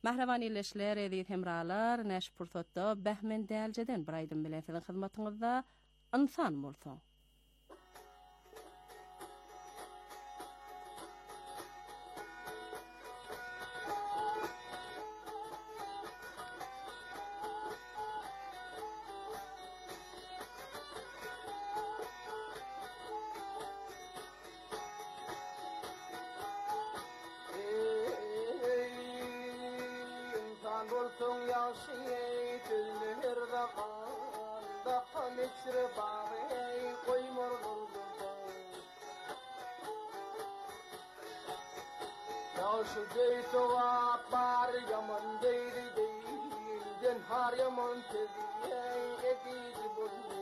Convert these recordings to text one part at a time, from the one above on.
Mahravan illeşler edit hemralar näş pursatda Bähmen däljeden bir aýdym bilen sizin hyzmatyňyzda insan bolsaň. Bolsun yaşayı tülür zaman daha meçre bağı koymur buldu. Yaşı deyto var yaman deydi den har yaman tediye edidi buldu.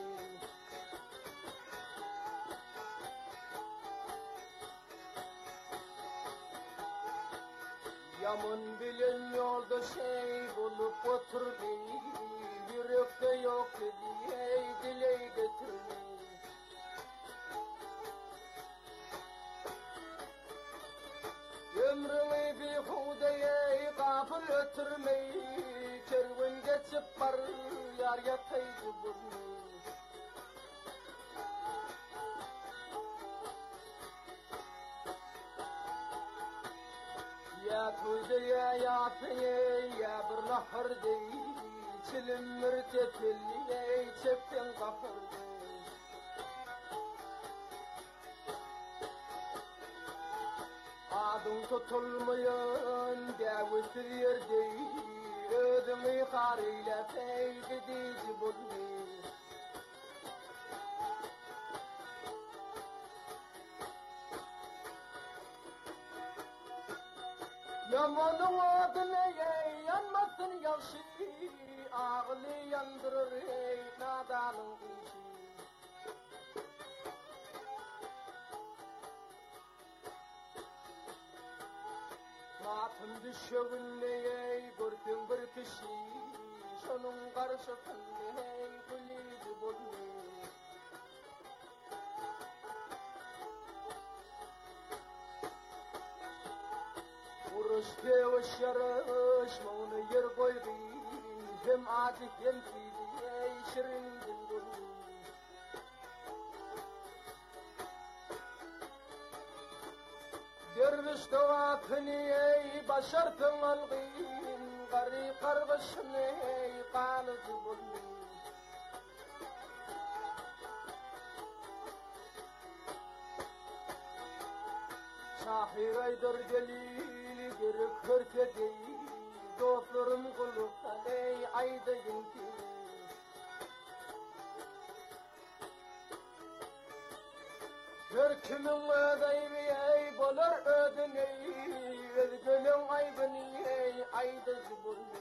Yaman bilen yolda bulup oturdu, yürekte yok diye dile getirdi. Ömrümü bir hudeye gafil ötürmeyi, kervan geçip var yar yataydı bunu. Ya tuzda ya peye ya bir nahar dey çilim mürtetili çekten kafır dey adın tutulmayan devletir yer dey ödümü karıyla feydedici buldu. Yamanın adına yanmasın yaşı, ağlı yandırır nadanın işi. Matın düşeğinle gördün bir kişi, şunun karşısında gülücü buldu. Uruşke yarış mağını yer koydu hem acı hem tidiye şirin dindir. Derviş dağıtını başartın algın gari kargışını kalıcı buldu. Şahir aydır gelili gerek hırkedi dostlarım kulukta ayda yinti. Her kimin ödeybi bolar ödünü özgülün aybını ayda zıbırlı.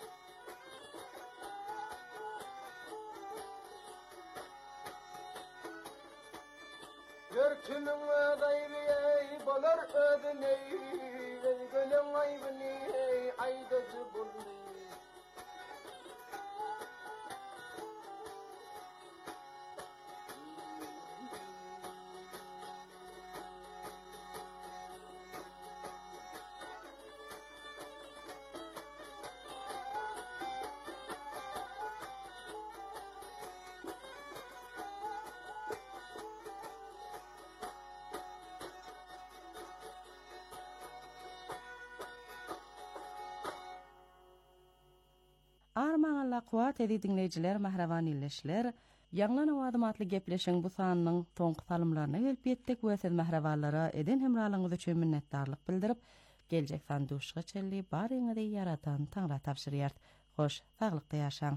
Her kimin ödeybi bolar ödünü özgülün aybını ayda zıbırlı. Armaňla kuwat edi dinleýijiler, mahrawan illeşler, ýanglan awadım atly gepleşiň bu sanynyň soňky salymlaryna gelip ýetdik we siz mahrawanlara eden hemralygyňyz üçin minnetdarlyk bildirip, geljek sanduşga çelli baryňyzy yaratan Taňra tapşyrýar. Hoş, saglykda ýaşaň.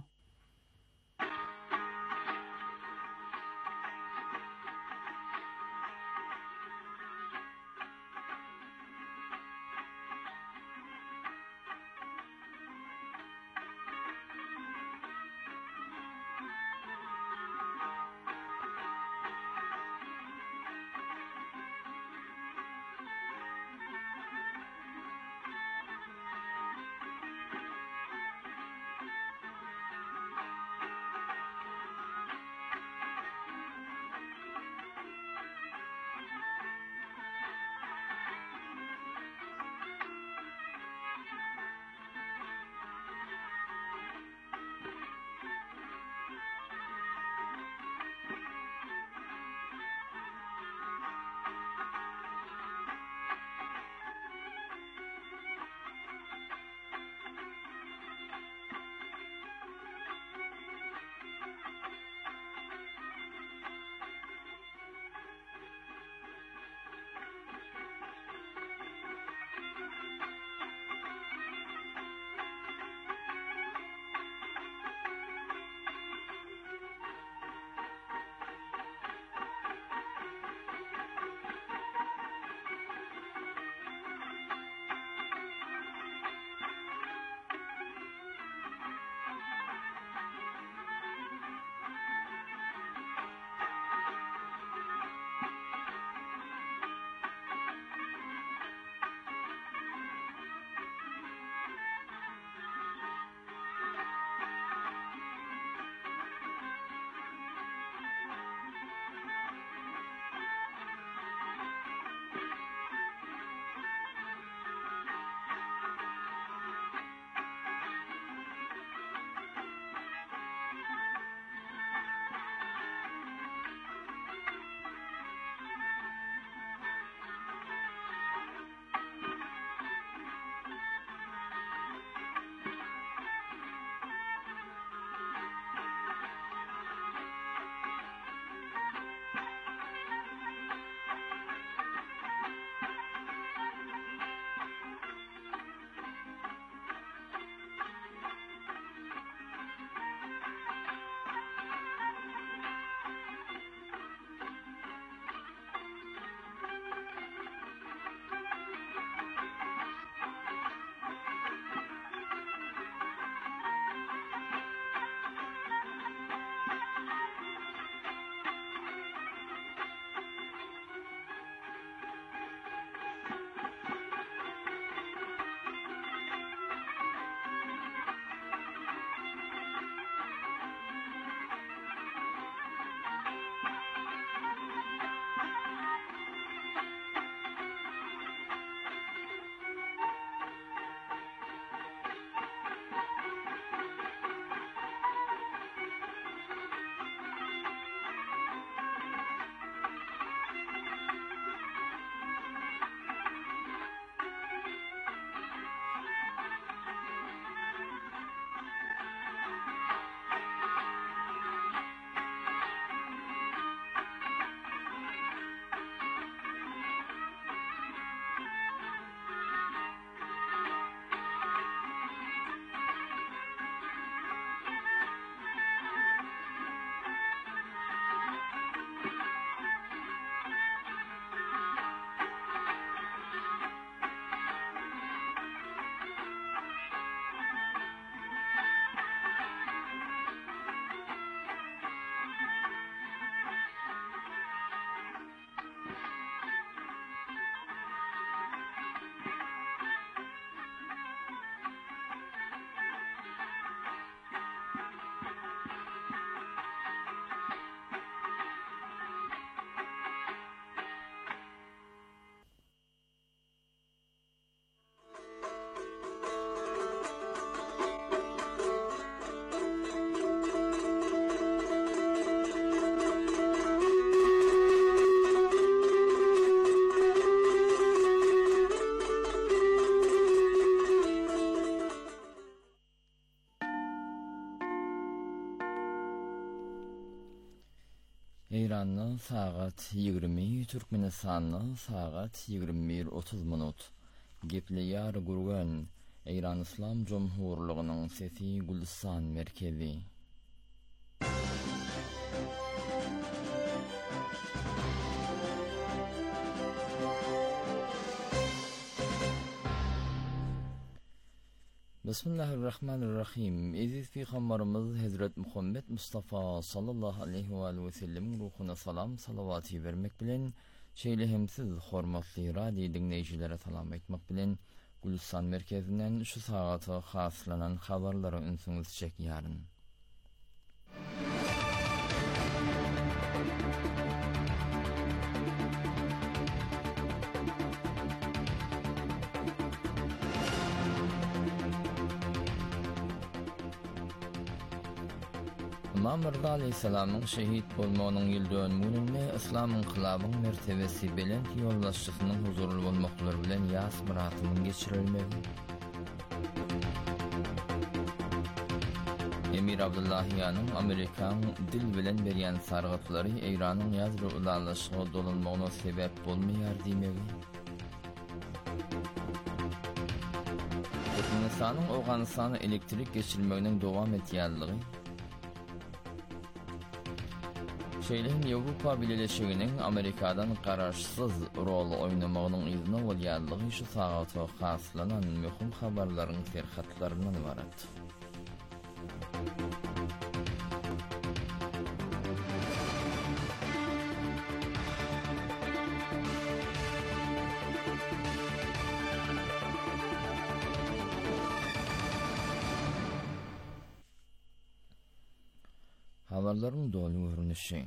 İran'ın saat 20, Türkmenistan'ın saat 21:30 minut. Gepliyar gurgan İran İslam Cumhurluğu'nun sesi Gülistan merkezi. Bismillahirrahmanirrahim. Aziz Peygamberimiz Hazret Muhammed Mustafa sallallahu aleyhi ve sellem ruhuna salam salavati vermek bilen şeýlehimsiz hormatly radio dinleýjilere salam etmek bilen Gülistan merkezinden şu saata haslanan habarlara ünsüňiz çekýäryn. İmam Rıza aleyhisselamın şehit bolmagynyň ýyl dönümine İslam inqilabynyň mertebesi bilen ýollaşçysynyň huzurly bolmaklary bilen ýas muratynyň geçirilmegi. Emir Abdullahiýanyň Amerikan dil bilen berýän sargatlary Iranyň ýazry ulanlaşyga dolanmagyna sebäp bolmaýar diýmegi. Türkmenistanyň Awganystana elektrik geçirmeginiň dowam etýänligi Şeýlehin Ýewropa Birleşiginiň Amerikadan garaşsyz rol oýnamagynyň izni bolýanlygy şu sagata haslanan möhüm habarlaryň terhatlaryndan ibaret. Habarlaryň dolu görünüşi.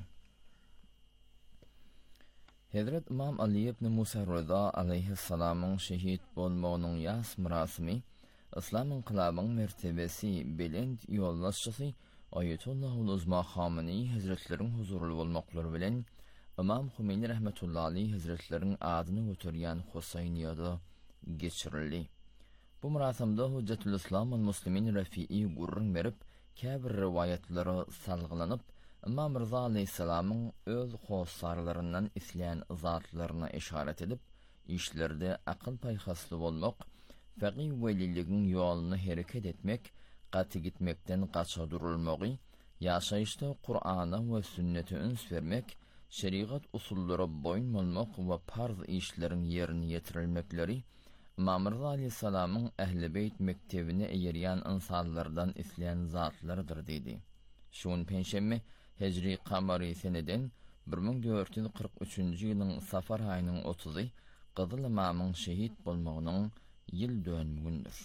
Hazret İmam Ali ibn Musa Rıza aleyhissalamyň şehit bolmagynyň ýas murasymy İslam inqilabynyň mertebesi bilen ýollaşçysy Ayetullah Uzma Hamani Hazretleriň huzurly bolmaklary bilen İmam Humeyni rahmetullahi aleyh Hazretleriň adyny göterýän Husayniyada geçirildi. Bu murasymda Hujjatul Islam we Muslimin Rafi'i gurrun berip käbir riwayatlary salgylanyp İmam Rıza aleyhissalamyň öz hossarlaryndan isleýän zatlaryna işaret edip, işlerde akıl paýhasly bolmak, faqih weliligiň ýoluny hereket etmek, gaty gitmekden gaça durulmagy, ýaşaýyşda Qur'ana we sünnete üns bermek, şeriat usullary boýun bolmak we farz işleriň ýerine ýetirilmekleri, İmam Rıza aleyhissalamyň Ähli Beyt mektebine eýerýän insanlardan isleýän zatlarydyr diýdi. Şuň penşemme Hecri Qamary seneden 1443-nji ýylyň Safar aýynyň 30-y Gyzyl Imamyň şehit bolmagynyň ýyl dönümündür.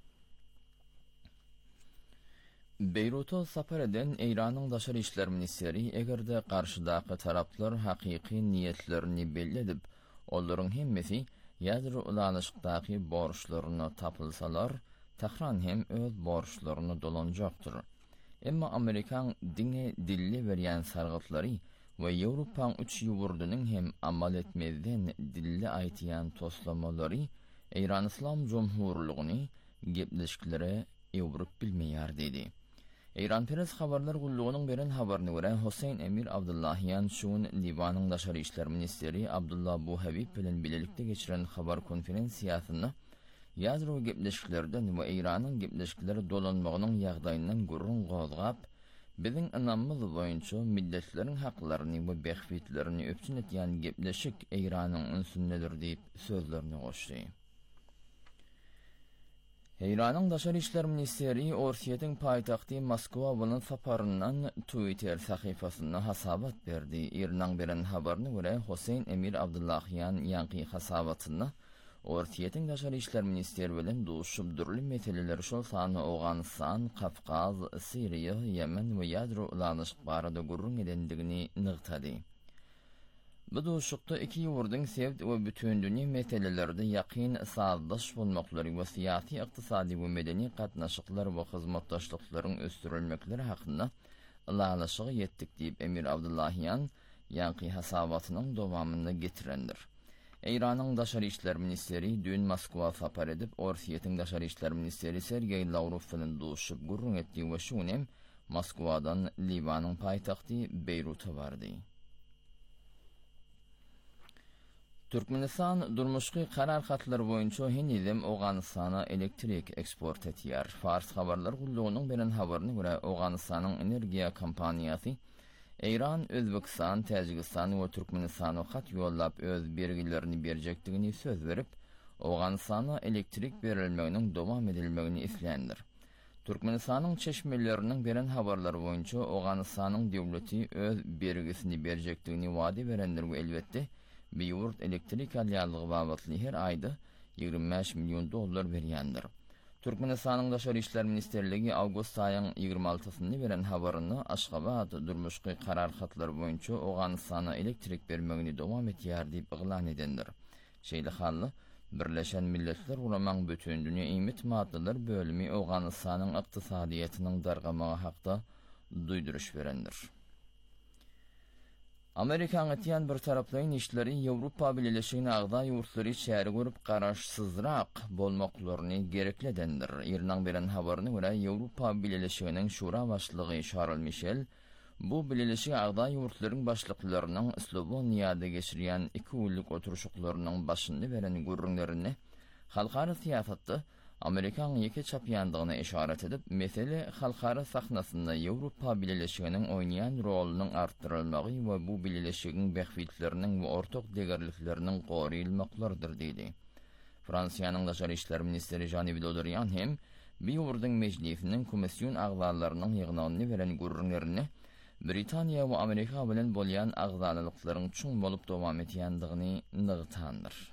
Beýruta sapar eden Iranyň daşary işler ministeri egerde garşydaky taraplar hakyky niýetlerini belli edip, olaryň hemmesi ýazry ulanışykdaky borçlaryny tapylsalar, Tehran hem öz borçlaryny dolanjakdyr. Emma Amerikan dine dilli berýän sargatlary we Ýewropaň 3 ýurdunyň hem amal etmezden dilli aýtýan toslamalary Iran İslam Cumhurluğuny gepleşiklere ýewrup bilmeýär dedi. Iran Press habarlar gullugynyň beren habaryna görä Husayn Emir Abdullahiýan şuň Libanyň daşary işler ministeri Abdullah Buhabib bilen bilelikde geçiren habar konferensiýasyna ýazry gepleşiklerden we Iranyň gepleşikleri dolanmagynyň ýagdaýyndan gurrun gozgap, biziň anamyz boýunça milletleriň haklaryny we behfitlerini öpçün etýän gepleşik Iranyň ünsündedir diýip sözlerini goşdy. Iranyň daşary işler ministeri Orsiýetiň paýtagty Moskwa bilen saparyndan Twitter sahyfasyna hasabat berdi. Iranyň beren habaryna görä Husayn Emir Abdullahiýan ýanky hasabatyna Orsiýetiň daşary işler ministeri bilen duşup durly meseleler şol sany Awganystan, Kafkaz, Syria, Yemen we ýadro ulanyşyk barada gurrun edendigini nygtady. Bu duşukda iki ýurduň sevd we bütün dünýä meselelerde ýakyn saazdaş bolmaklary we syýasy, ykdysady we medeni gatnaşyklar we hyzmatdaşlyklaryň ösdürilmekleri hakynda ulanyşyga ýetdik diýip Emir Abdullahiýan ýanky hasabatynyň dowamyny getirendir. Iranyň daşary işler ministeri dün Moskwa sapar edip, Orsiýetiň daşary işler ministeri Sergey Lavrov bilen duşup gurrun etdi we şunem Moskwadan Libanyň paýtagty Beýruta bardy. Türkmenistan durmuşky karar hatlary boýunça hinidem Awganystana elektrik eksport etýär. Fars habarlar gullugynyň beren habaryna görä Awganystanyň energiýa kompaniýasy Iran, Özbekistan, Täjikistan we Türkmenistana hat ýollap öz bergilerini berjekdigini söz berip, Awganystana elektrik berilmeginiň dowam edilmegini islendir. Türkmenistanyň çeşmeleriniň beren habarlary boýunça Awganystanyň döwleti öz bergisini berjekdigini wady berenlerge elbetde Beýurt elektrik alýanlygy babatly her aýda $25 milyon berýändir. Türkmenistanyň Daşary işler ministerligi awgust aýynyň 26-syny beren habaryny Aşgabat durmuşky karar hatlary boýunça Awganystana elektrik bermegini dowam etýär diýip iglan edendir. Şeýle hally Birleşen Milletler Ulamaň bütün dünýä iýmit maddeler bölümi Awganystanyň ykdysadyýatynyň dargamagy hakda duýduruş berendir. Amerikan etiyan bir taraplayın işleri Avrupa Birleşigine agda ýurtlary şäher görüp garaşsyzrak bolmaklaryny gerekledendir. Ýerden beren habaryna görä Avrupa Birleşiginiň şura başlygy Charles Michel bu birleşik agda ýurtlaryň başlyklarynyň Sloveniýada geçirýän 2 günlük oturuşuklarynyň başynda beren gürrüňlerini halkara siýasatda Amerikan ýeke çapýandygyna işaret edip, mesele halkara sahnasynda Ýewropa Birleşiginiň oýnaýan rolunyň artdyrylmagy we bu birleşigiň behwitleriniň we ortak degerlikleriniň goýulmaklardyr diýdi. Fransiýanyň Daşary işler ministri Jean-Yves Le Drian hem Beýurdyň meclisiniň komissiýon agzalarynyň ýygnagyny beren gürrüňlerini Britaniýa we Amerika bilen bolýan agzalalyklaryň çuň bolup dowam etýändigini nygtandyr.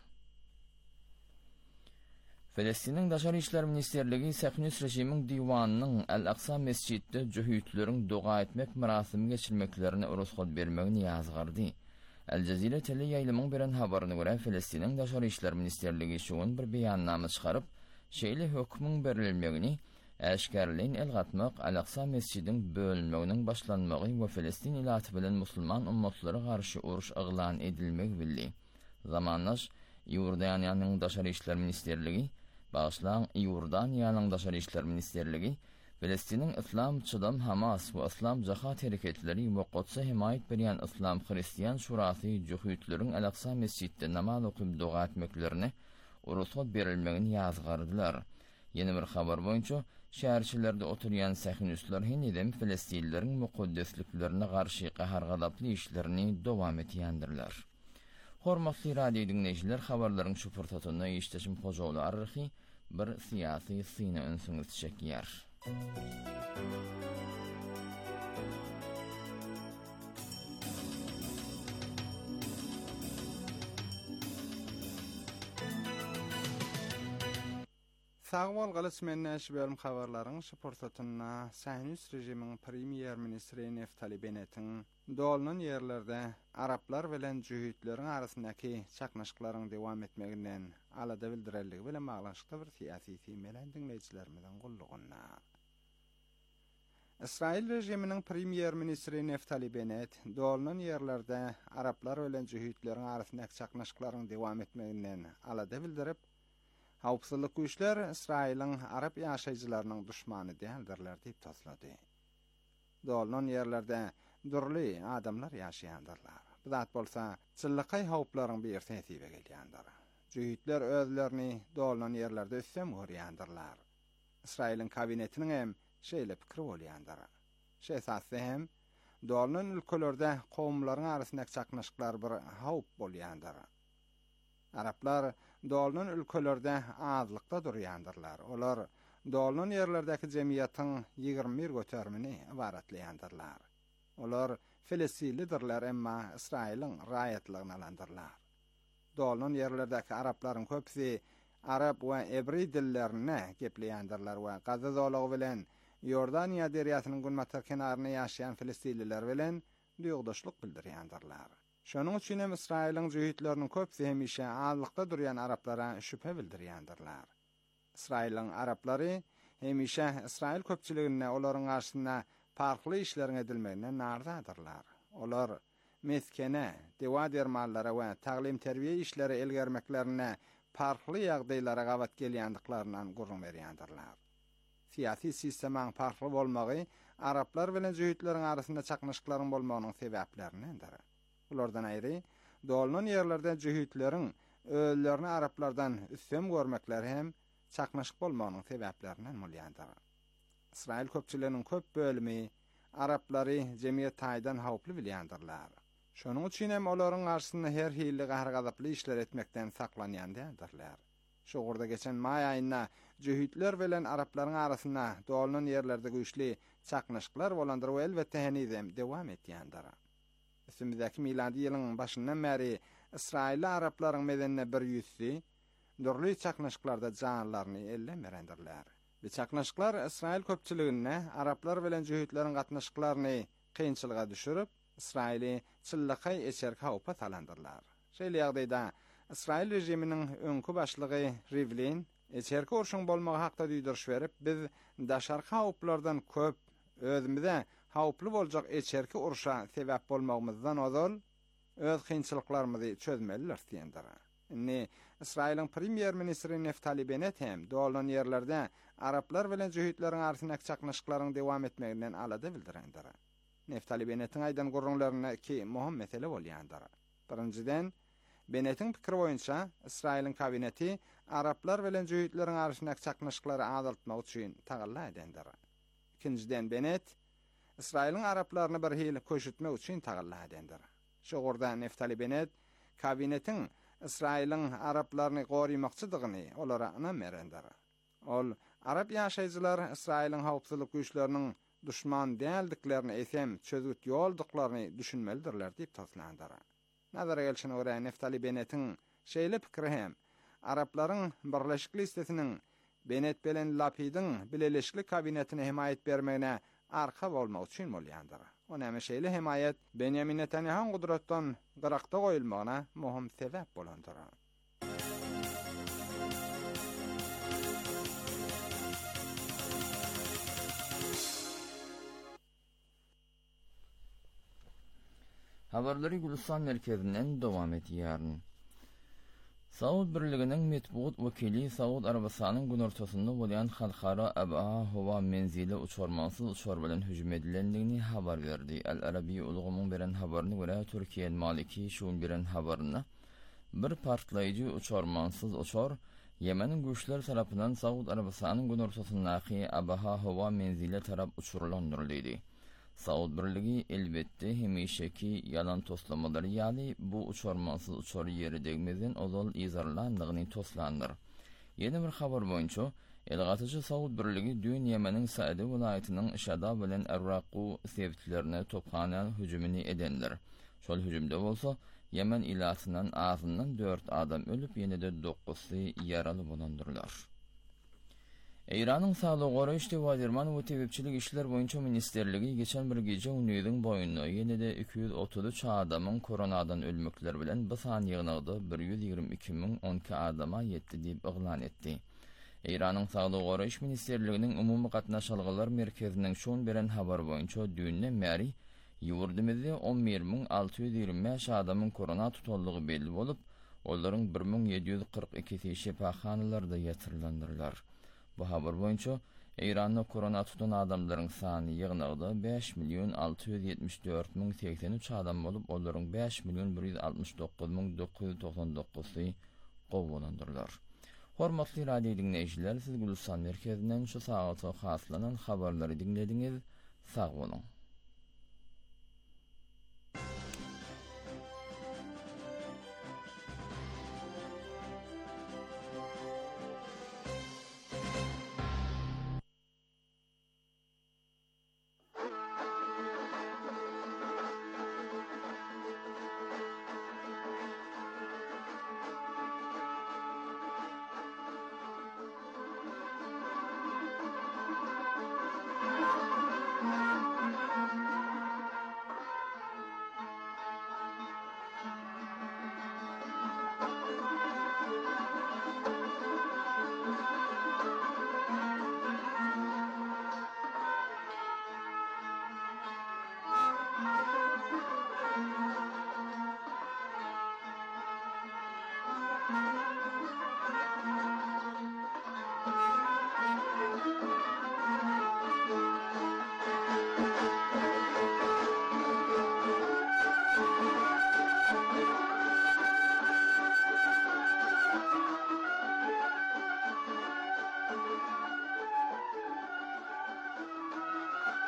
Filistiniň Daşary işler ministerligi Sahyonist rejimiň diwanynyň Al-Aqsa mescidinde jühütleriň doga etmek merasimi geçirmeklerini ruhsat bermegini ýazgardy. El Jazeera tele ýaýlymyň beren habaryna görä Filistiniň Daşary işler ministerligi şuň bir beýannama çykaryp, şeýle hökmüň berilmegini äşkärleýin elgatmak Al-Aqsa mescidiniň bölünmeginiň başlanmagy we Filistin ilaty bilen musulman ummatlary garşy uruş eglan edilmegi bildi. Zamanlaş Ýordaniýanyň Daşary işler ministerligi Başlan Ýordaniýanyň Daşary işler ministerligi Filistiniň İslam çydam Hamas we İslam jahat hereketleri we Qudsy himayet berýän İslam Hristiýan şurasy jühütleriň Al-Aqsa mescidinde namaz okup doga etmeklerini ruhsat berilmegini ýazgardylar. Ýeni bir habar boýunça şäherçilerde oturýan Sahyonistler hinidem Filistinleriň mukaddesliklerine garşy gahargalaply işlerini dowam etýändirler. Hormatly radio dinleýijiler, habarlaryň şu fırsatyny işleşim Hojaly arryhy bir siýasy syna önsüňiz çekýär. Sagwal galys menne berim habarlaryň şu fırsatyna Sahyonist rejimiň premier ministri Naftali Bennett'iň dolanyň ýerlerde Araplar bilen jühütleriň arasyndaky çaknaşyklaryň dowam etmeginden alada bildiriligi bilen maglaşykda bir siýasy temelen dinleýijilerimizden gullugyna. Israil rejiminiň premier ministri Naftali Bennett dolanyň ýerlerde Araplar bilen jühütleriň arasyndaky çaknaşyklaryň dowam etmeginden alada bildirip, Hawpsuzlyk güýçler Israiliň Arap ýaşaýjylarynyň düşmany däldirler diýip taslady. Dolanyň ýerlerde durly adamlar ýaşaýandyrlar. Bu zat bolsa çyllyky hawplaryň bir täsibe gelýändir. Jühitler özlerini dolanyň ýerlerde üssem görýändirler. Israiliň kabinetiniň hem şeýle pikir bolýandyr. Şeýsasy hem dolanyň ülkelerde gowmlaryň arasyndaky çaknaşyklar bir hawp bolýandyr. Araplar dolanyň ülkelerde azlykda durýandyrlar. Olar dolanyň ýerlerdäki jemgyýatyň 21 götermini ibaratlaýandyrlar. Olar Filistinlidirler emma Israiliň raýatlygyny alandyrlar. Dolanyň ýerlerdäki Araplaryň köpsi Arap we Ebri dillerine gepleýändirler we Gaza zolagy bilen Ýordaniýa derýasynyň günmatar kenaryna ýaşaýan Filistinliler bilen duýgdaşlyk bildirýändirler. Şonuň üçin hem Israiliň jühitleriniň köpsi hemişe azlykda durýan Araplara şüphe bildirýändirler. Israiliň Araplary hemişe Israil köpçiligine olaryň garşyna farkly işleriň edilmegine nardadyrlar. Olar meskene, dewa dermanlara we taglim terbiýe işleri elgermeklerine farkly ýagdaýlara gawat gelýändiklerinden gurrun berýändirler. Siýasy sistemaň farkly bolmagy Araplar bilen jühitleriň arasynda çaknaşyklaryň bolmagynyň sebeplerindendir. Ulardan aýry, dolunan yerlerden jühütlerin öllerini Araplardan üstün görmekleri hem çakmaşık bolmagynyň sebeplerinden bolýandyr. İsrail köpçüleriniň köp bölümi Araplary jemgyýet taýdan hawply bilýändyrlar. Şonuň üçin hem olaryň garşysynda her hili gahragazaply işler etmekden saklanýandylar. Şu gurda geçen may aýynda jühütler bilen Araplaryň arasynda dolunan yerlerde güýçli çaknaşyklar bolandyr we elbetde henizem dewam etýändir. Üstümizdäki miladi ýylyň başyndan bäri İsrail Araplaryň medenine bir ýüzsi dörli çaknaşyklarda janlaryny ellemerendirler. Bu çaknaşyklar İsrail köpçüligine Araplar bilen jühütleriň gatnaşyklaryny kynçylyga düşürip İsraili çyllakay eçerki hawpa salandyrlar. Şeýle ýagdaýda İsrail rejiminiň öňkü başlygy Rivlin eçerki urşuň bolmagy hakda duýduruş berip, biz daşarky hawplardan köp özümizde hawply boljak eçerki urşa sebäp bolmagymyzdan ozal öz kynçylyklarymyzy çözmeliler diýendir. Inni İsrail'in premier ministri Neftali Bennett hem dolunan yerlerde Araplar bilen jühütleriň arasynda çaknaşyklaryň dewam etmeginden alada bildirendir. Neftali Bennett'in aýdan gurrunlaryna iki muhim mesele bolýandyr. Birinciden, Bennett'in pikiri boýunça İsrail'in kabineti Araplar bilen jühütleriň arasynda çaknaşyklary azaltmak üçin tagalla edendir. İkinciden, Bennett İsrail'in Araplaryny bir hili köşütmek üçin tagalla edendir. Şu gurda Neftali Bennett kabinetin İsrail'in Araplaryny goruýmakçydygyny olara anam berendir. Ol Arap ýaşaýjylar İsrail'in hawpsuzlyk güýçleriniň düşman däldiklerini esem çözgüt ýoldyklaryny düşünmelidirler diýip taslandyr. Nazara gelşine görä Neftali Bennett'in şeýle pikiri hem Araplaryň birleşik listesiniň Bennett bilen Lapid'in bileleşikli kabinetine himayet bermegine arka bolmak üçin bolýandyr. Ona şeýle himayet Benjamin Netanyahu'nun gudratdan gyrakda goýulmagyna muhim sebäp bolandyr. Habarlary Gülistan merkezinden dowam etýär. Saud Birliginiň metbuat wekili Saud Arabistanyň gün ortasynda bolýan halkara Abaha howa menzili uçurmansız uçur bilen hüjüm edilendigini habar berdi. El-Arabi ulugumyň beren habaryna görä Türkiýe Maliki şuň beren habaryna bir partlaýjy uçurmansız uçur Yemenin güýçleri tarapyndan Saud Arabistanyň gün ortasyndaky Abaha howa menzili tarap uçurulandyryldy. Saud Birligi elbette hemişeki yalan toslamalary ýaly bu uçurmansız uçur ýeri degmeden ozal izarlandygyny toslandyr. Ýene bir habar boýunça elgatyjy Saud Birligi dün Ýemeniň Saady welaýatynyň Şada bilen Arraqu sebitlerine topgana hüjümini edenler. Şol hüjümde bolsa Ýemen ilatynyň azyndan 4 adam ölüp ýene-de 9-sy ýaraly bolandyrlar. İran'ın Sağlık Goraýyş Wazirman we Tebepçilik işler boýunça ministerligi geçen bir gece Uniýetiň boýundan ýene-de 233 adamyň koronadan ölmekler bilen bu san ýygnagyda 122.012 adama ýetdi diýip iglan etdi. İran'ın Sağlyk Goraýyş ministerliginiň umumy gatnaşyklyklar merkeziniň şuň beren habar boýunça dünden bäri ýurdumyzda 11.625 adamyň korona tutanlygy belli bolup, olaryň 1.742 şifahanlarda ýatyrylandyrlar. Bu habar boýunça Iranda korona tutan adamlaryň sany ýygnagyda 5.674.083 adam bolup, olaryň 5.169.999-sy gowulandyrlar. Hormatly radio dinleýijiler, siz Gülistan merkezinden şu sagata haslanan habarlary dinlediňiz. Sag bolun.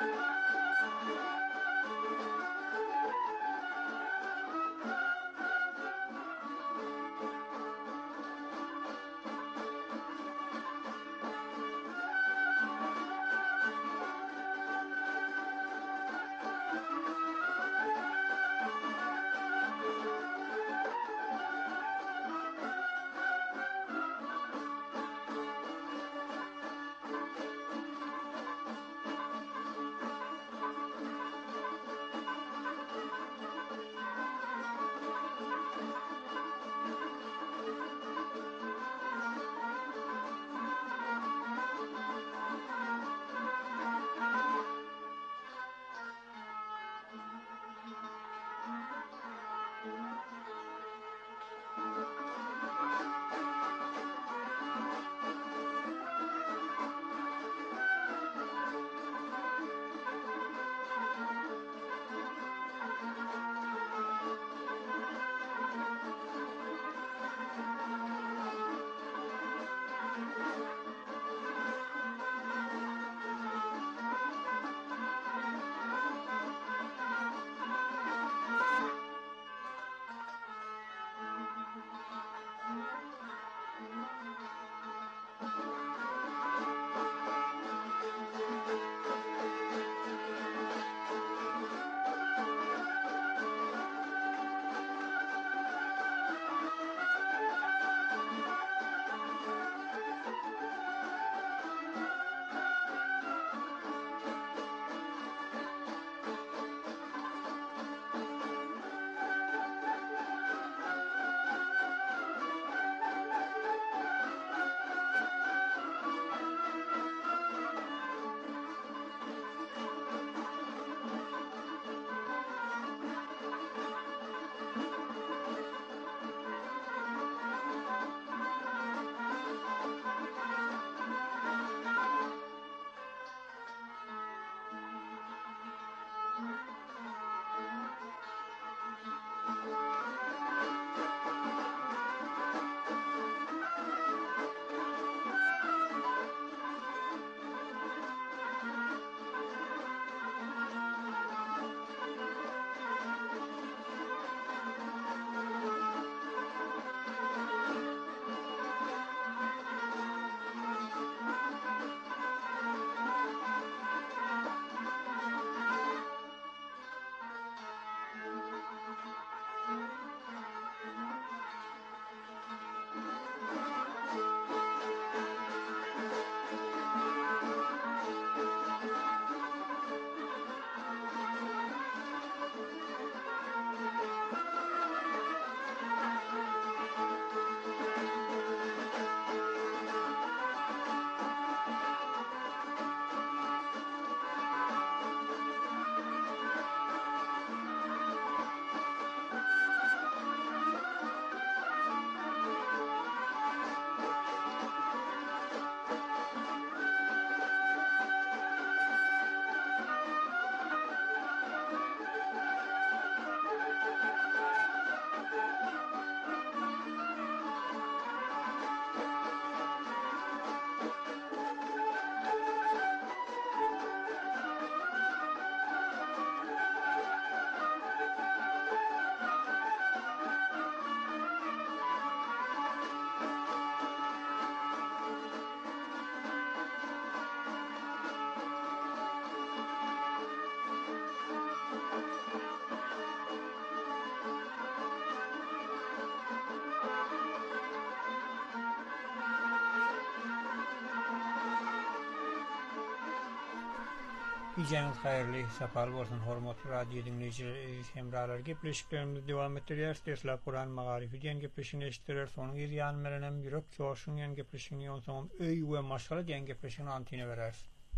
Geceniz hayırlı, sapal bolsun, hormatly radio dinleyijiler, hemralar. Gepleşiklerimiz dowam etdirýär. Tesla Kur'an magarifi diýen gepleşigini eşitdirýär. Sonuň ýan melenem ýürek çoşuň ýan gepleşigini ýonsoňam öý we maşgala diýen gepleşigini antine berer.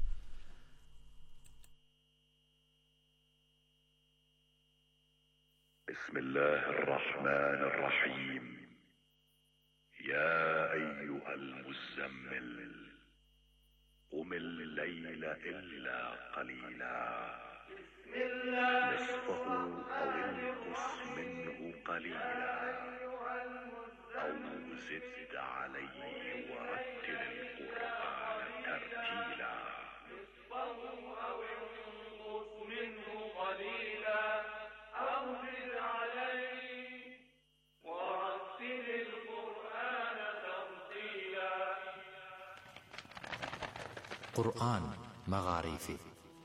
Bismillahirrahmanirrahim. Ya eyyuhel muzammil. قم الليل إلا قليلا نصفه أو انقص منه قليلا أو زد عليه ورتل القرآن ترتيلا قرآن مغاريفي.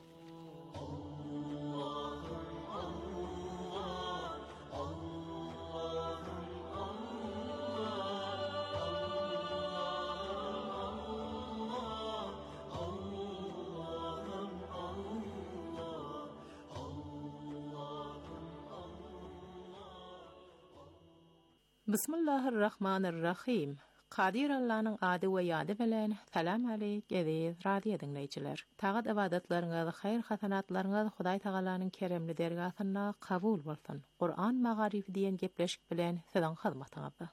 Bismillahirrahmanirrahim. Qadir Allah'ın adı we ýady bilen salam aleyk aziz radio dinleýijiler. Tagyd ibadatlaryňyz, haýr hasanatlaryňyz Hudaý Tagalaryň keremli dergasyna kabul bolsun. Qur'an magarifi diýen gepleşik bilen siziň hyzmatyňyzda.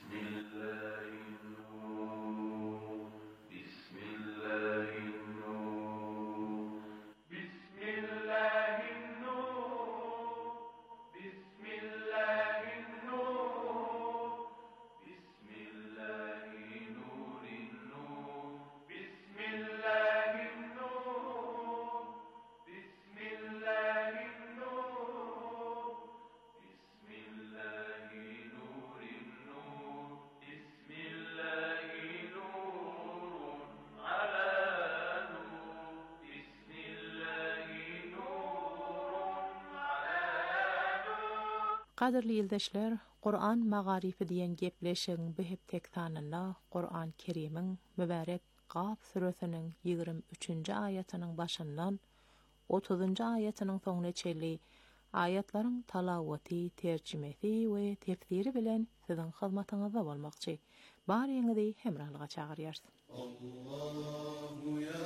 Qadirli ýyldaşlar, Qur'an magarifi diýen gepleşigiň behep teksanyna Qur'an Kerimiň mübarek Qaf suresiniň 23-nji aýatynyň başyndan 30-njy aýatynyň soňuna çenli aýatlaryň talawaty, terjimesi we tefsiri bilen siziň hyzmatyňyzda bolmakçy. Baryňyzy hemralyga çagyrýar. Allahu ya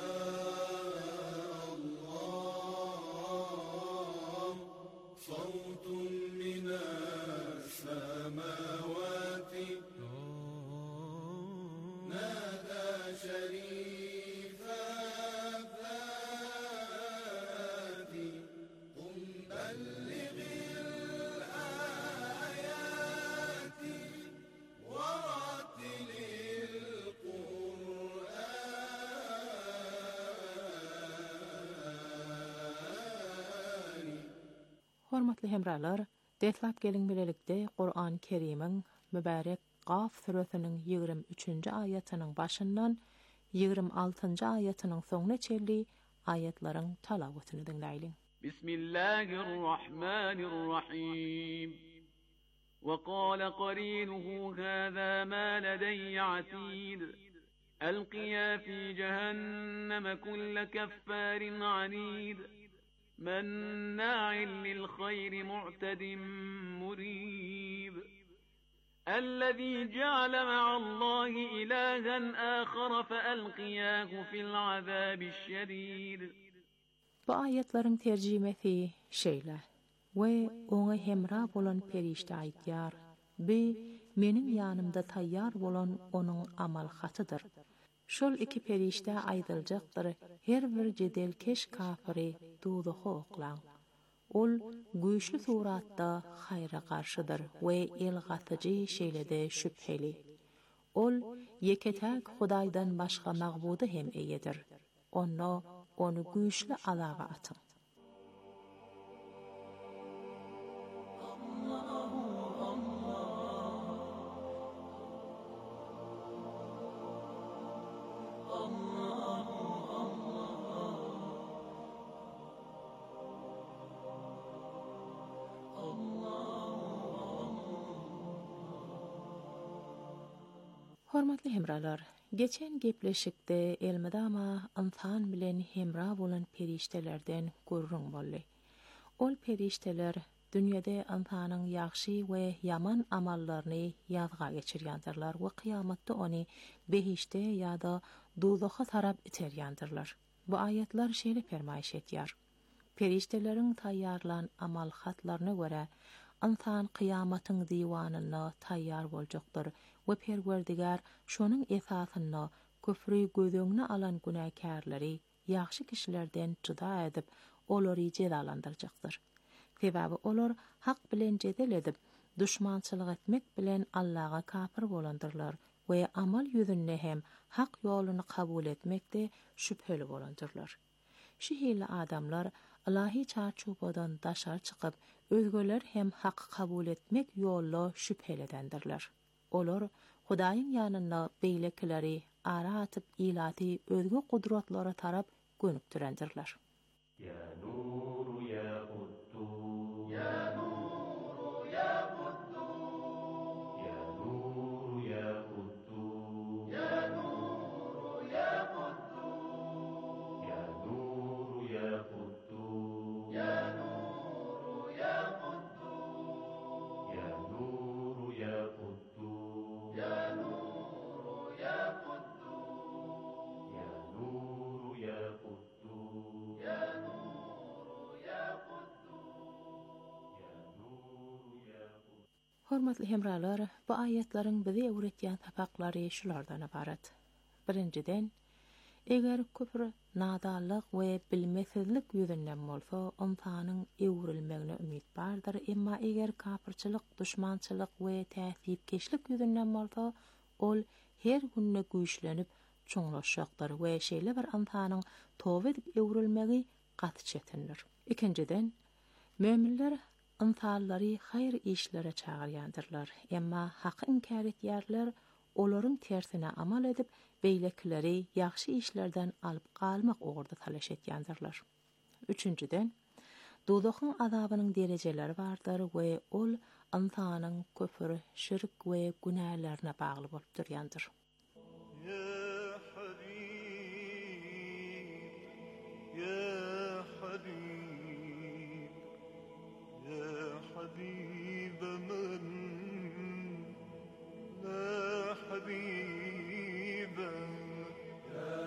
Hormatly hemralar, detlap gelin bilelikde Qur'an Kerimiň mübarek Qaf suresiniň 23-nji aýatynyň başyndan 26-njy aýatynyň soňuna çenli aýatlaryň talawatyny dinleýin. Bismillahirrahmanirrahim. وقال قرينه هذا ما لدي عتيد ألقيا في جهنم كل كفار عنيد مناع للخير معتد مريب الذي جعل مع الله إلها آخر فألقياه في العذاب الشديد. Bu ayetlerin tercümesi şeýle we oňa hemra bolan perişte aýtýar. Bi meniň ýanymda taýýar bolan onuň amal hatydyr. Şol iki perişte aýdyljakdyr, her bir jedelkeş kafiri dozaha oklan. Ol güýçli suratda haýra garşydyr we el gatyjy şeýlede şüpheli. Ol yeketäk Hudaýdan başga magbudy hem eýedir. Onu güýçli alaga atyn. Hormatly hemralar, geçen gepleşikde elmedama insan bilen hemra bolan periştelerden gurrun bolly. Ol perişteler dünýede insanyň ýagşy we ýaman amallaryny ýazga geçirýändirler we kıyamatda ony behişte ýa-da dozaha tarap iterýändirler. Bu ayetler şeýle fermaýş etýär. Perişteleriň taýýarlan amal hatlaryna görä insan kıyamatyň diwanyna taýýar boljakdyr we Perwerdigar şonuň esasyna köfri gözüňne alan günäkärleri ýagşy kişilerden juda edip olary jezalandyrjakdyr. Sebäbi olar hak bilen jedel edip düşmançylyk etmek bilen Allaha kafir bolandyrlar we amal ýüzünde hem hak ýoluny kabul etmekde şüpheli bolandyrlar. Şeýle adamlar Allahy çarçubadan daşar çykyp özgeler hem hak kabul etmek ýolly şüpheledendirler. Olar Hudaýyň ýanyna beýlekileri ara atıp ilaty özgü kudratlara tarap gönüktürendirler. Ya nuru ya quddu ya nuru ya quddu ya nuru ya quddu ya nuru ya quddu ya nuru ya quddu ya nuru ya quddu ya nuru ya quddu ya nuru ya quddu ya nuru ya quddu ya nuru ya quddu ya nuru ya quddu. Hormatly hemralar, bu ayetlerin bize öğretýän tapaklary şulardan ibaret. Birinciden, eger küfür, nadallyk we bilmesizlik ýüzünden bolsa, insanyň ewrilmegine ümit bardyr, emma eger kapyrçylyk, düşmançylyk we täsipkeşlik ýüzünden bolsa, ol her günne güýçlenip çoňlaşjakdyr we şeýle bir insanyň toba edip ewrilmegi gaty çetindir. Ikinciden, möminler insanlary hayır işlere çağırýandyrlar, emma haky inkar etýärler, olaryň tersine amal edip beýlekleri ýaxşy işlerden alyp galmak ogurda talaş etýändirler. Üçünciden, dozakyň azabynyň derejeleri bardyr we ol insanyň köpür, şirk we günälerine bagly bolup durýandyr. حبيب من لا حبيب يا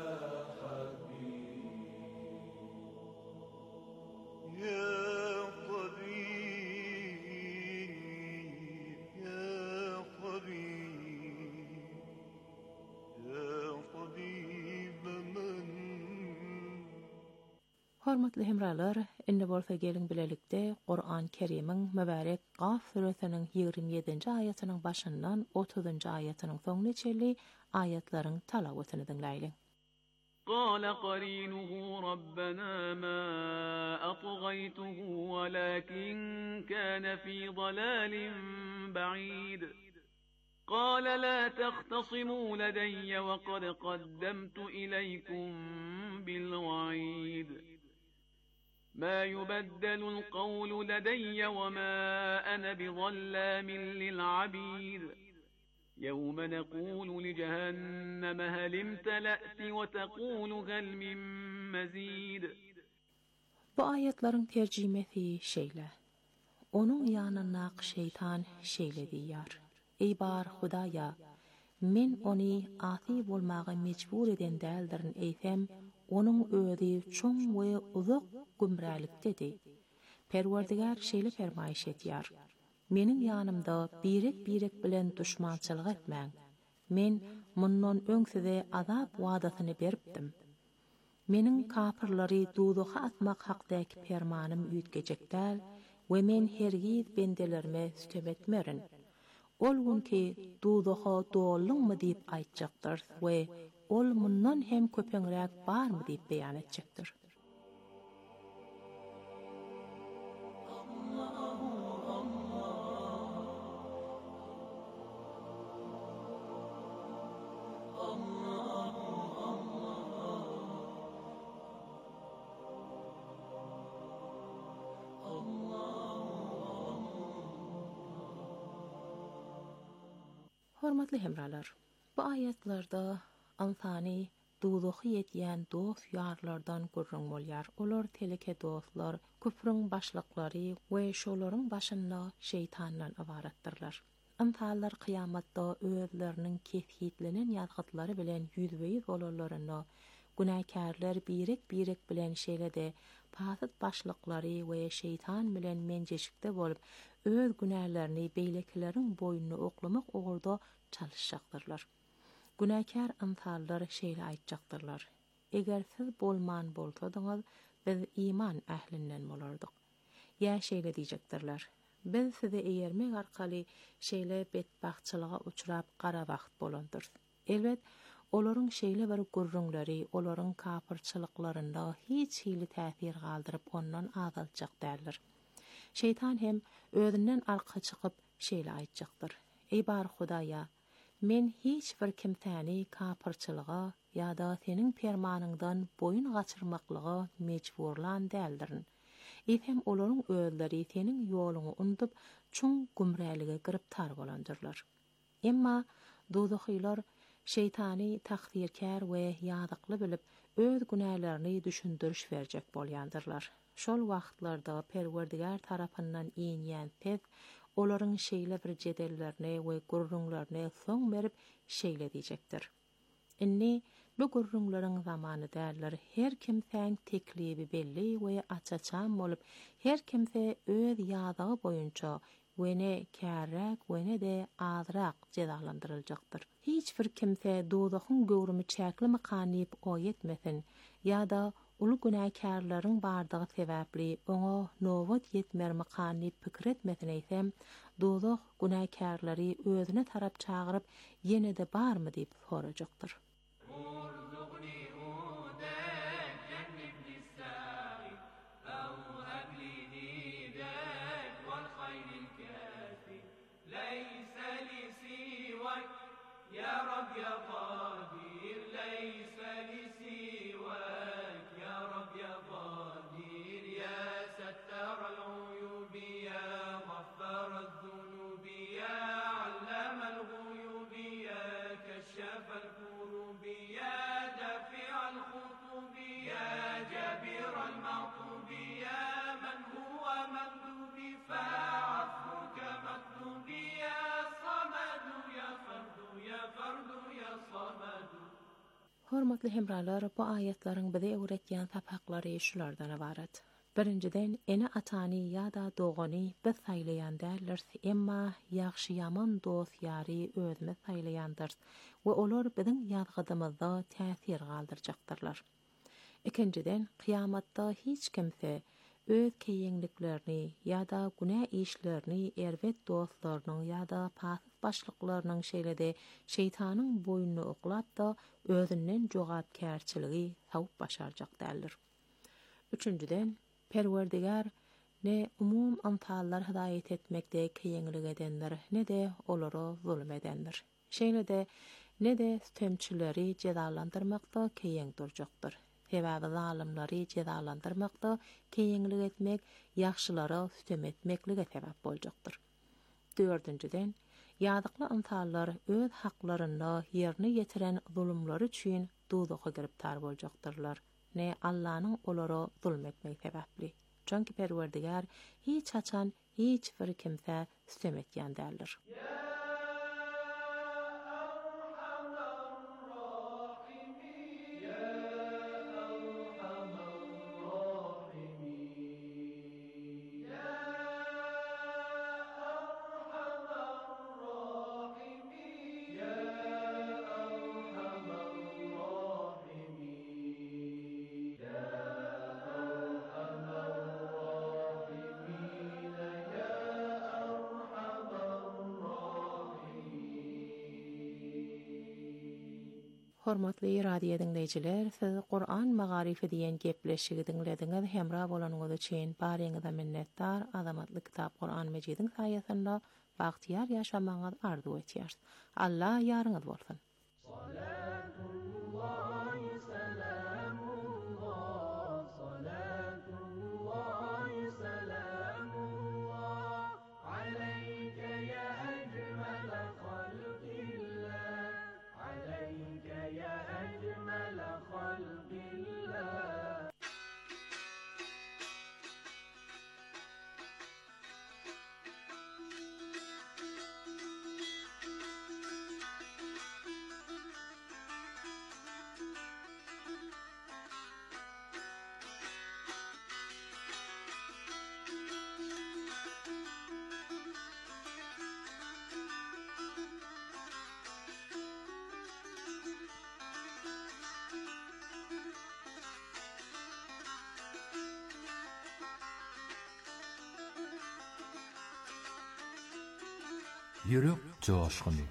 حبيب يا طبيب يا طبيب يا طبيب من. Hormatly hemralar, indi bolsa gelin bilelikde Qur'an Kerimiň mübarek Gaf suresiniň 27-nji aýatynyň başyndan 30-njy aýatynyň soňuna çelli aýatlaryň talawatyny dinläýin. قال قرينه ربنا ما أطغيته ولكن كان في ضلال بعيد قال لا تختصموا لدي وقد قدمت إليكم بالوعيد ما يبدل القول لدي وما أنا بظلام للعبيد يوم نقول لجهنم هل امتلأت وتقول هل من مزيد. Bu ayetlerin tercümesi şeýle. Onun ýanyna şeytan şeýle diýýär. Ey bar Hudaýa, men ony asy bolmagy mecbur eden däldirin eýsem, onun özi çoň we uzak gümrälikdedi. Perwerdigar şeýle fermaýş etýär. Meniň ýanymda birek bilen düşmançylyk etmäň. Men mundan öň size azap wadasyny beripdim. Meniň kapyrlary dozaha atmak hakdaky fermanym üýtgejekdäl we men hergiz bendelerime sütem etmerin. Ol günki dozaha dolyňmy diýip aýtjakdyr we ol mundan hem köpeňrek barmy diýip beýan etjekdir. Hormatly hemralar, bu ayetlarda insany dozahy ýetýän dost ýarlardan gurrun bolýar. Olar teleke dostlar, küfrüň başlyklary we şolaryň başynda şeytandan ibaretdirler. Insanlar kıyamatda özlerinin kehhitlenen ýazgytlary bilen ýüzbeýiz bolarlaryna, günäkärler birek bilen şeýlede pasit başlyklary we şeytan bilen menjeşikde bolup öz günälerini beýlekleriň boýnuny oklamak ogurda çalışacaktırlar. Günäkär insanlar şeýle aýtjaktyrlar. Eger siz bolman bolsadyňyz, biz iman ählinden bolardyk. Ýa şeýle diýjekdirler. Biz size eýermek arkaly şeýle betbahçylyga uçurap gara wagt bolandyr. Elbet, olaryň şeýle bir gurrunlary, olaryň kapyrçylyklarynda hiç hili täsir galdyryp ondan azaltjak däldir. Şeytan hem özünden arka çykyp şeýle aýtjakdyr. Ey bar Hudaýa, Men hiç bir kimsäni kapyrçylyga ýa-da seniň fermanyňdan boyun gaçyrmaklyga mejburlan däldirin. Hem olaryň özleri seniň ýoluňy unutup çuň gumrälige giriptar bolandyrlar. Emma dozahylar şeytani takdirkär we ýadykly bilip öz günälerini düşündürüş berjek bolýandyrlar. Şol wagtlarda Perwerdigar tarapyndan iňýän pes olaryň şeýle bir jedellerine we gurrunlaryna soň berip şeýle diýjekdir. Inni bu gurrunlaryň zamany däller, her kimseň teklibi belli we açaçan bolup, her kimse öz ýadygy boýunça wene kärräk wene de azrak cezalandyryljakdyr. Hiç bir kimse dozahyň göwrümi çäklimi kanyp oýetmesin ýa-da ulu günäkärlaryň bardygy sebäpli oňa nowat ýetmermi kanyp pikir etmesin eýsem, dozak günäkärleri özüne tarap çagyryp ýene-de barmy diýip sorajakdyr. يا رب يا قادر ليس لسواك يا رب يا قادر يا ستار العيوب يا غفار الذنوب يا علام الغيوب يا كشاف الكروب يا دافع الخطوب يا جابر المعطوب يا من هو مندوب فعفوك مطلوب يا صمد يا فرد يا فرد يا صمد. Hormatly hemralar, bu ayetlaryň bize öwretýän sapaklary şulardan ibaret. Birinciden, ene atany ýa-da dogany biz saýlaýan däldir, emma ýagşy ýaman dost ýary özüme saýlaýandyr we olar biziň ýazgydymyzda täsir galdyrjaktyrlar. Ikinciden, kıyamatda hiç kimse öz keýiňliklerini ýa-da günä işlerini erbet dostlarynyň ýa-da pasyp başlyklarynyň şeýlede şeytanyň boýnuny oklap da özünden jogapkärçiligi tawup başarjak däldir. Üçüncüden, Perwerdigar ne umum amsallar hidaýet etmekde keýiňlik edenler, ne de olara zulm edenler. Şeýlede ne de temçileri cezalandyrmakda keýiň durjakdyr. Sebäbi zalimleri cezalandyrmakda keýiňlik etmek ýagşylara sütem etmeklige sebäp boljakdyr. Dördüncüden, ýadykly amsallar öz haklaryny ýerine ýetiren zulümleri üçin dozaga giriptar boljaktyrlar. Ne Allah'nyň olara zulm etmek sebäpli. Çünki Perwerdigar hiç haçan hiç bir kimse sütem etýän däldir. Hormatly radio dinleyijiler, siz Qur'an magarifi diýen gepleşigi dinlediňiz. Hemra bolanyňyz üçin baryňyza minnetdar. Azamatly kitap Qur'an Mejidiň saýasynda bagtyar ýaşamaňyz arzu etýär. Allah ýaryňyz bolsun. Yürek coşkuny.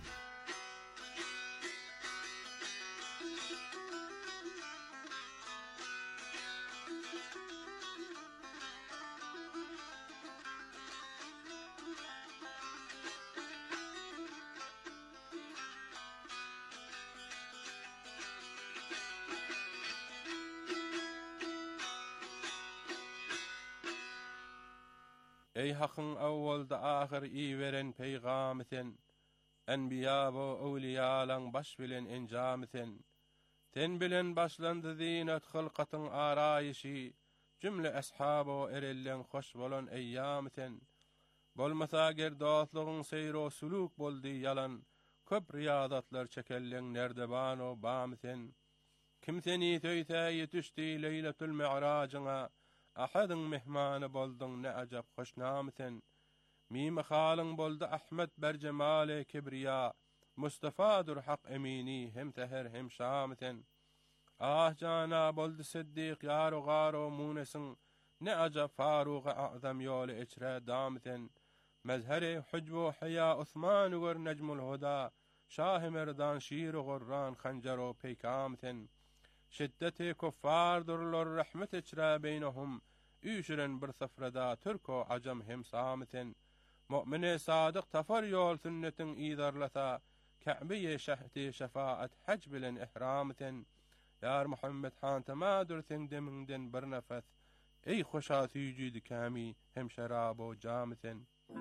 Ey hakyň awwalda ahir iweren peýgamy sen, enbiýa we awliyalaň baş bilen enjamy sen. Sen bilen başlandy zinat hylkatyň araýyşy, cümle ashab we erelleň hoş bolan eýýamy sen. Bolmasa ger dostlugyň seyro suluk boldy yalan, köp riyadatlar çekelleň nerdeban o bamy sen. Kim seni töýse ýetişdi Leylatul Mi'rajaňa, ahadyň mehmany boldyň ne ajab hoşnamy sen. Mime halyň boldy Ahmet Berjemale Kibriya, Mustafadur Hak Emini hem teher hem şamy sen. Ah jana boldy Siddiq yaro garo munesin, ne ajab Faruq azam ýoly içre damy sen. Mezheri hucbu haya Osman wer Necmul Huda, Şah Merdan şir gurran hanjaro peykam sen. Şiddeti kuffardurlar rahmet içre beynehum, üşüren bir safrada Türko acam hem samiten. Mu'mine sadık tafar yol sünnetin idarlata, Ka'biye şehdi şefaat hac bilen ihramiten. Yar Muhammed han tamadur sen deminden bir nefes, ey hoşa sücüdü kami hem şarab o camiten.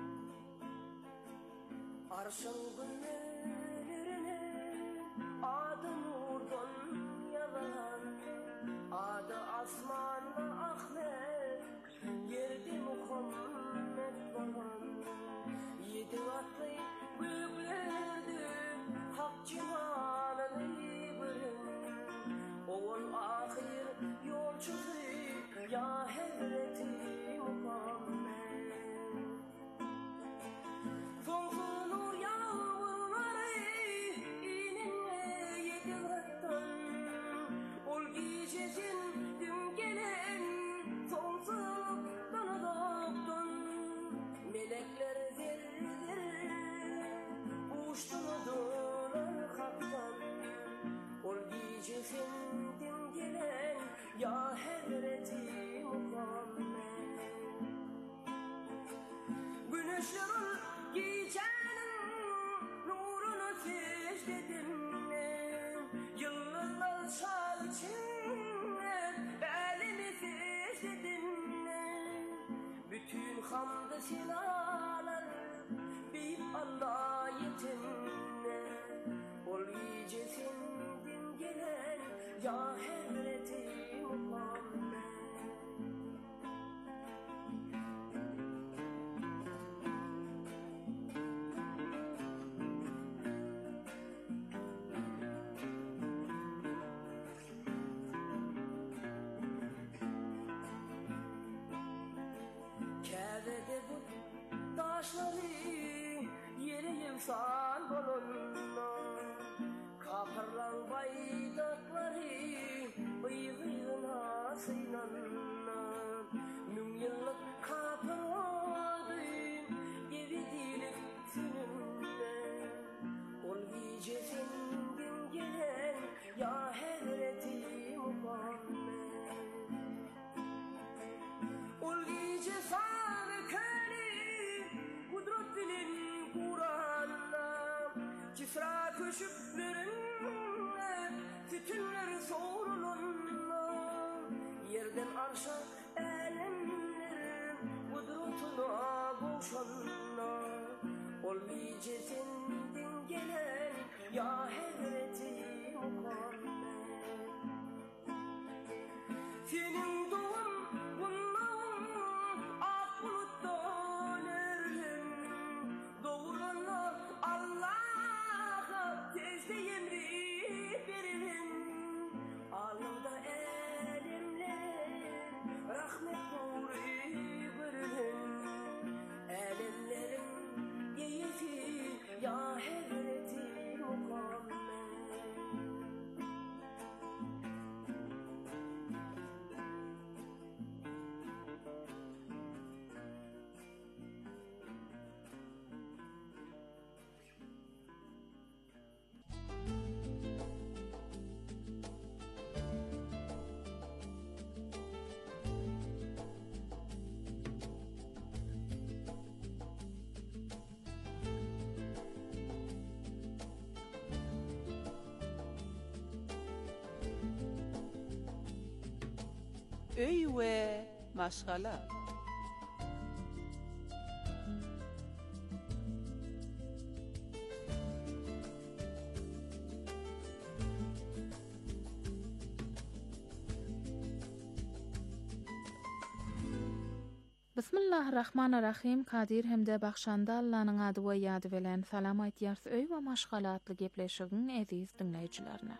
Arşın günlerine adı nurdan yalan, adı asmanla Ahmet, yerdi Muhammed balan. Yedi vatlı büyüklerdi hak cimalını birin, oğul ahir yolcusu ya Hazreti Muhammed. Sonsuz nur yağmurları ininle yedi vattan, ol gecesin dün gelen sonsuzdan adaptan. Melekler zerre uçtular haktan, ol gecesin dün gelen ya Hazreti Muhammed. Güneşlerin gecenin nurunu secdedim, yıldızlar çalçınlar elimi secdedim. Bütün hamd senalar bir Allah yetinne, ol gecesinden gelen ya Hazreti Muhammed. Kâbede bu taşları yere yıksan bolunna, kapırlan baydakları bıyığına sınanna. Mün yıllık kapırladı evi dilip sününne, ol gecesinden gelen ya Hazreti Muhammed. Ol gece sarkani kudret bilen Kur'an'la, Kisra köşüklerinle tütünler sorulunla. Yerden arşa elemler kudretuna boşanla, ol gecesinden gelen ya Hazreti Muhammed. Senin doğum bundan ak buluttan erdim, doğuranlar Allah'a tezde emri verin. Alnımda elemler rahmet nuru verin, elemlerin yeyisi ya Hazreti Muhammed. Öy we maşgala. Bismillahirrahmanirrahim. Kadir hemde baxşanda Allah'ın adı we ýady bilen salam aýtýars öý we maşgalatly gepleşigiň aziz dinleýijilerine.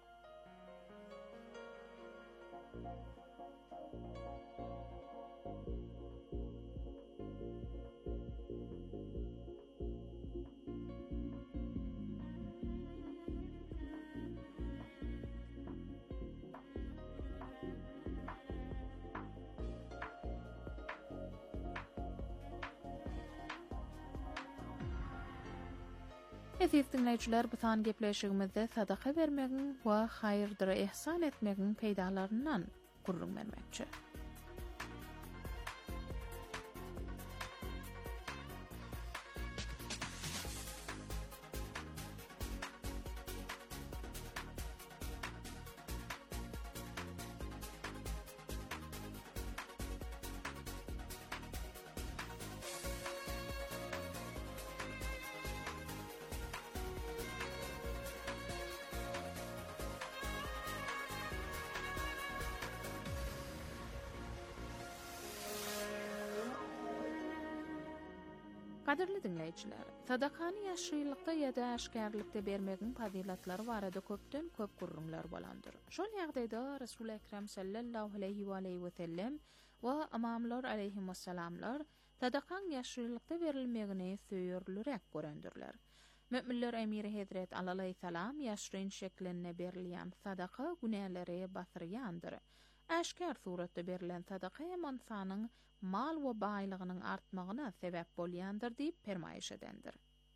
Aziz dinleýijiler, bu san gepleşigimizde sadaka bermegiň we haýyrdyra ihsan etmegiň peýdalaryndan gurrun bermekçi. Kadirli dinleýijiler, sadakany ýaşrylykda ýa-da aşkarlykda bermegiň fazilatlary barada köpden köp gurrunlar bolandyr. Şol ýagdaýda Resul Ekrem sallallahu aleyhi we sellem we imamlar aleyhissalamlar sadakan ýaşrylykda berilmegini söýürlürek görendirler. Müminler emiri Hazret Ali aleyhissalam ýaşryn şeklinde berilýän sadaka günäleri basyrýandyr. Aşkar suratda berilen sadaka insanyň mal we baýlygynyň artmagyna sebäp bolýandyr diýip fermaýyş edendir.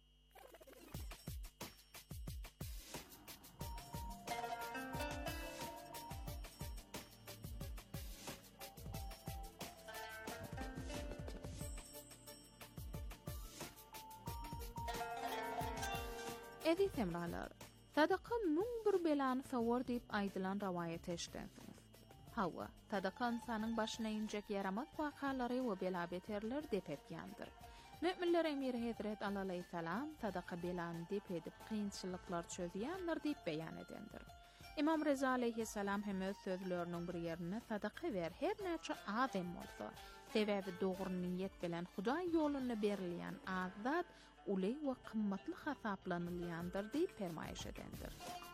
Edi temralar, sadaka müň bir belany sowar diýip aýdylan rawaýat eşitdiňiz. Hawa, sadaka insanyň başyna injek ýaramat wakalary we bela beterler depetýändir. Müminler emiri Hazret Ali aleyhissalam sadaka belany dep edip kynçylyklar çözýändir diýip beýan edendir. İmam Reza aleyhissalam hem öz sözleriniň bir ýerine sadaka ber her näçe adam bolsa, sebäbi dogry niýet bilen Hudaý ýoluna berilýän azat uly we kymmatly hasaplanylýandyr diýip fermaýyş edendir.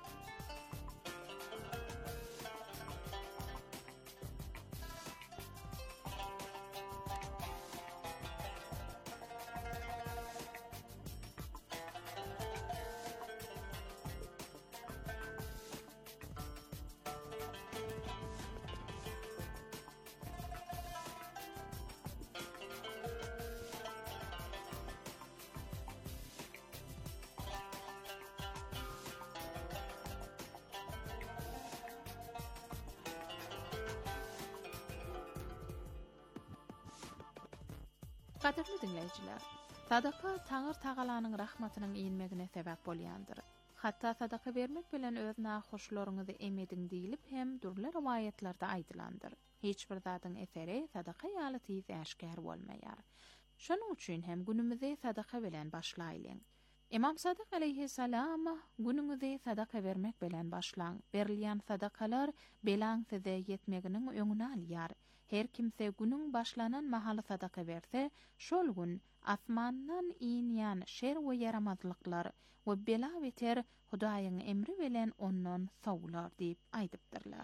Kadirli dinleýijiler, sadaka Taňyr Tagalanyň rahmatynyň inmegine sebäp bolýandyr. Hatda sadaka bermek bilen öz nahoşlaryňyzy emediň diýilip hem durlar riwayetlerde aýdylandyr. Hiç bir zatyň eseri sadaka ýaly tiz aşkar bolmaýar. Şonuň üçin hem günümizi sadaka bilen başlaýlyň. İmam Sadık aleyhissalam günüňizi sadaka bermek bilen başlaň. Berilýän sadakalar belaň size ýetmeginiň öňüne alýar. Her kimse günün başlanan mahaly sadaka berse, şol gün asmandan inýän şer we yaramazlyklar we bela beter Hudaýyň emri bilen ondan sowlar diýip aýdypdyrlar.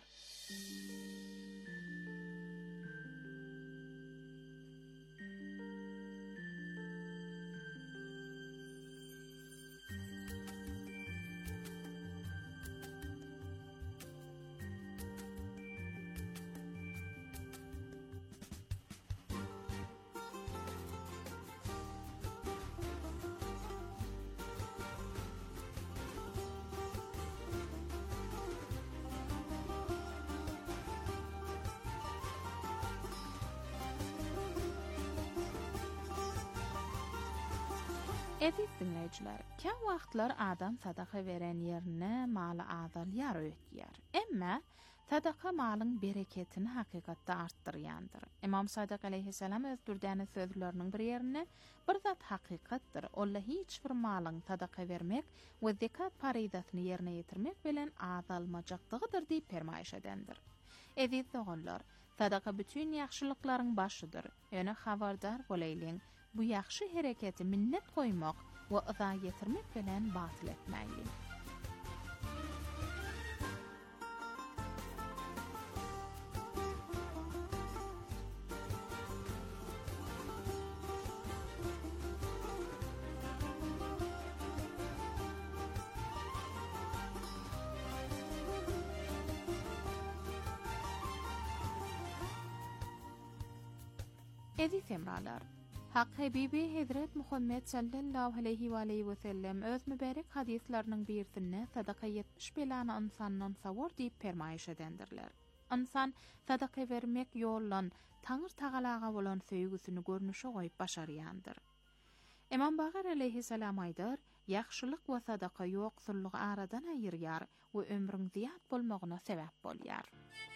Aziz dinleyijiler, käm wagtlar adam sadaka beren ýerine maly azalýar öýtýär. Emma sadaka malyň bereketini hakykatda artdyrýandyr. İmam Sadık aleyhissalam öz dürdäne sözleriniň bir ýerine bir zat hakykatdyr. Ola hiç bir malyň sadaka bermek we zekat faridasyny ýerine ýetirmek bilen azalmajakdygydyr diýip fermaýyş edendir. Aziz oğullar, Sadaka bütün yaxşılıkların başıdır. Öne habardar bolayliň. Bu yaxşı hereketi minnet koymak we ıza getirmek bilen batyl etmäýin. Aziz hemralar, Hak Habibi Hazret Muhammed sallallahu aleyhi ve sellem öz mübarek hadislerinin birisinde sadaka 70 belana insandan savur deyip permayiş edendirler. İnsan sadaka vermek yollan Tanrı Tagalaga bolan söýgüsini görnüşe goýup başarýandyr. Imam Bagir aleyhissalam aýdar, ýakşylyk we sadaka ýoksullygy aradan aýyrýar we ömrüň ziýat bolmagyna sebäp bolýar.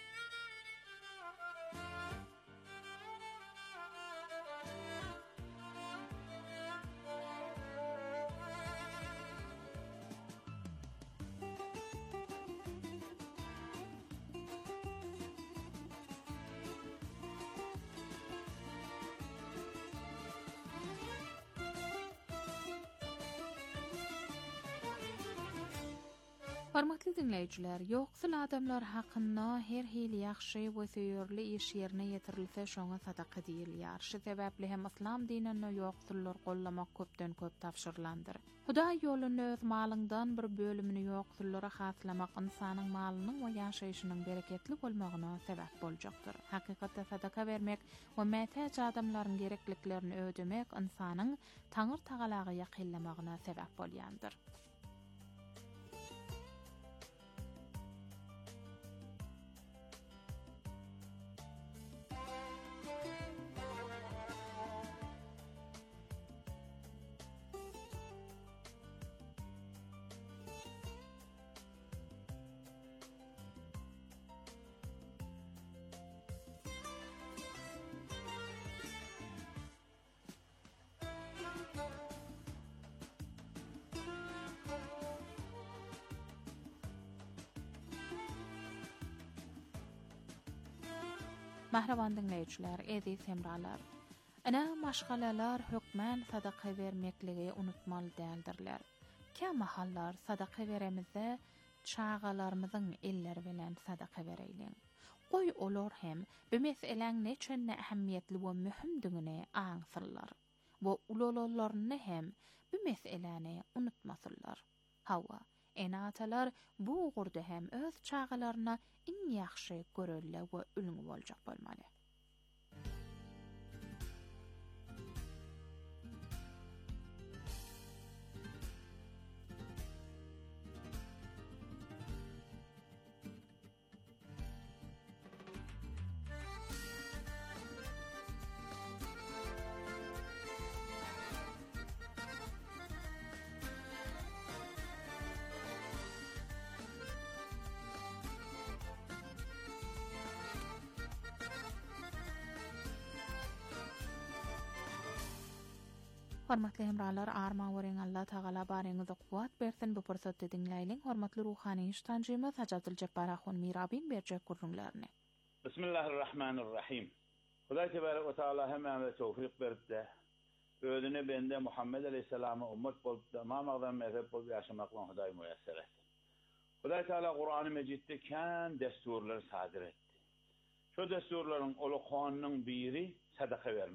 Hormatly dinleýijiler, ýoksul adamlar hakynda her hili ýakşy we söýürli iş ýerine ýetirilse şoňa sadaka diýilýär. Şu sebäpli hem islam dinine ýoksullar gollamak köpden köp tapşyrylandyr. Hudaý ýoluny öz malyňdan bir bölümini ýoksullara haslamak insanyň malynyň we ýaşaýyşynyň bereketli bolmagyna sebäp boljakdyr. Hakykatda sadaka bermek we mätäç adamlaryň gerekliklerini ödemek insanyň Taňry Tagalaga ýakynlamagyna sebäp bolýandyr. Mahravan dinleýijiler, aziz hemralar. Ana maşgalalar hökmän sadaka vermekligi unutmaly däldirler. Käme hallar sadaka beremizde çağalarymyzyň elleri bilen sadaka bereýin. Goý olar hem bu meseleň neçenne ähmiýetli we mühimdigine aňsyrlar. Bu ululalaryny hem bu meseleni unutmasyrlar. Hawa enatalar bu ugurda hem öz çağalaryna iň ýakşy görelle we ülüňi boljak bolmaly. Hormatly hemralar, arma wering Allah Tagala baryňyzda kuwat bersin. Bu pursatda dinleýiň. Hormatly ruhany iştanjymyz Hajatül Jabbar Ahun Mirabin berjek gurrunlaryny. Bismillahirrahmanirrahim. Hudaý tebarek we taala hemme tawfik berdi. Özüne bende Muhammed aleyhissalama ummet bolup tamamagdan mezhep bolup ýaşamakla Hudaý müyesser etdi. Hudaý taala Qur'an-ı Mejidde kän desturlar sadyr etdi. Şu desturlaryň ulu kanynyň biri sadaka vermek.